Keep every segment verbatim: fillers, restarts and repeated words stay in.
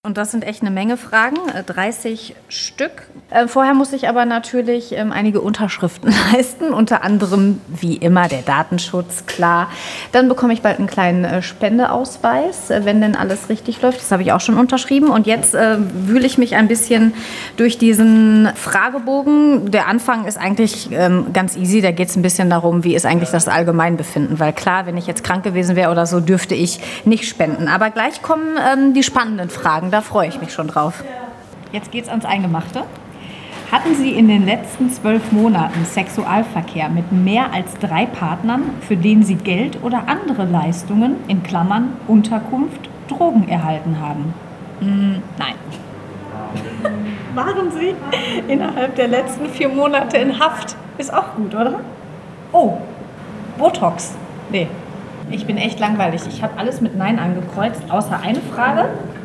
Und das sind echt eine Menge Fragen, dreißig Stück. Äh, vorher muss ich aber natürlich ähm, einige Unterschriften leisten, unter anderem wie immer der Datenschutz, klar. Dann bekomme ich bald einen kleinen äh, Spendeausweis, äh, wenn denn alles richtig läuft. Das habe ich auch schon unterschrieben. Und jetzt äh, wühle ich mich ein bisschen durch diesen Fragebogen. Der Anfang ist eigentlich ähm, ganz easy. Da geht es ein bisschen darum, wie ist eigentlich das Allgemeinbefinden. Weil klar, wenn ich jetzt krank gewesen wäre oder so, dürfte ich nicht spenden. Aber gleich kommen ähm, die spannenden Fragen. Da freue ich mich schon drauf. Jetzt geht's ans Eingemachte. Hatten Sie in den letzten zwölf Monaten Sexualverkehr mit mehr als drei Partnern, für den Sie Geld oder andere Leistungen, in Klammern Unterkunft, Drogen erhalten haben? Mm, nein. Waren Sie innerhalb der letzten vier Monate in Haft? Ist auch gut, oder? Oh, Botox. Nee, ich bin echt langweilig. Ich habe alles mit Nein angekreuzt, außer eine Frage.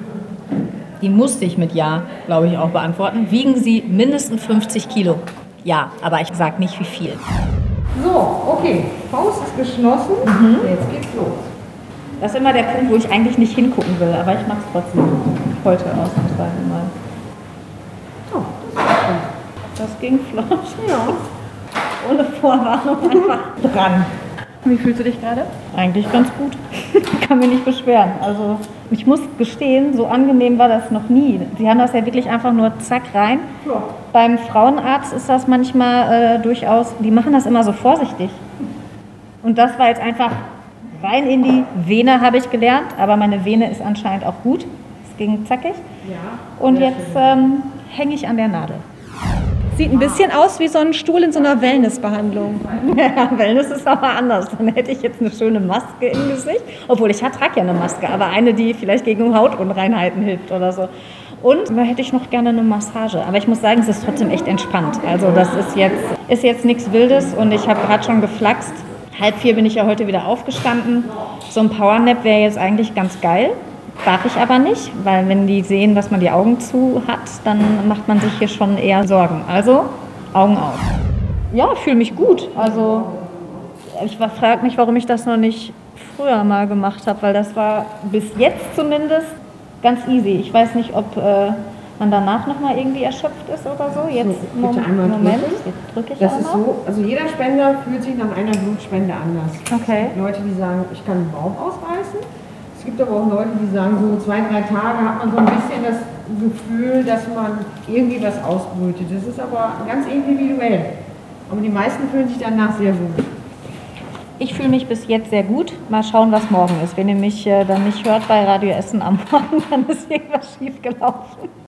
Die musste ich mit Ja, glaube ich, auch beantworten. Wiegen Sie mindestens fünfzig Kilo? Ja, aber ich sage nicht, wie viel. So, okay. Faust ist geschlossen. Mhm. Jetzt geht's los. Das ist immer der Punkt, wo ich eigentlich nicht hingucken will, aber ich mache es trotzdem heute ausnahmsweise mal. Oh, das war schön. Das ging flott. Ja. Ohne Vorwarnung einfach dran. Wie fühlst du dich gerade? Eigentlich ganz gut. Ich kann mich nicht beschweren. Also ich muss gestehen, so angenehm war das noch nie. Sie haben das ja wirklich einfach nur zack rein. Ja. Beim Frauenarzt ist das manchmal äh, durchaus, die machen das immer so vorsichtig. Und das war jetzt einfach rein in die Vene, habe ich gelernt. Aber meine Vene ist anscheinend auch gut. Es ging zackig. Ja. Und jetzt ähm, hänge ich an der Nadel. Sieht ein bisschen aus wie so ein Stuhl in so einer Wellnessbehandlung. Ja, Wellness ist aber anders. Dann hätte ich jetzt eine schöne Maske im Gesicht. Obwohl, ich trage ja eine Maske, aber eine, die vielleicht gegen Hautunreinheiten hilft oder so. Und da hätte ich noch gerne eine Massage. Aber ich muss sagen, es ist trotzdem echt entspannt. Also das ist jetzt, ist jetzt nichts Wildes und ich habe gerade schon geflaxt. Halb vier bin ich ja heute wieder aufgestanden. So ein Powernap wäre jetzt eigentlich ganz geil. Darf ich aber nicht, weil wenn die sehen, dass man die Augen zu hat, dann macht man sich hier schon eher Sorgen. Also Augen auf. Ja, ich fühle mich gut. Also ich frage mich, warum ich das noch nicht früher mal gemacht habe, weil das war bis jetzt zumindest ganz easy. Ich weiß nicht, ob äh, man danach noch mal irgendwie erschöpft ist oder so. Jetzt so, bitte Mom- einmal Moment, drücken. jetzt drücke ich Das einmal. ist so, also jeder Spender fühlt sich nach einer Blutspende anders. Okay. Es gibt Leute, die sagen, ich kann den Bauch ausreißen. Es gibt aber auch Leute, die sagen, so zwei, drei Tage hat man so ein bisschen das Gefühl, dass man irgendwie was ausbrütet. Das ist aber ganz individuell. Aber die meisten fühlen sich danach sehr gut. Ich fühle mich bis jetzt sehr gut. Mal schauen, was morgen ist. Wenn ihr mich äh, dann nicht hört bei Radio Essen am Morgen, dann ist irgendwas schief gelaufen.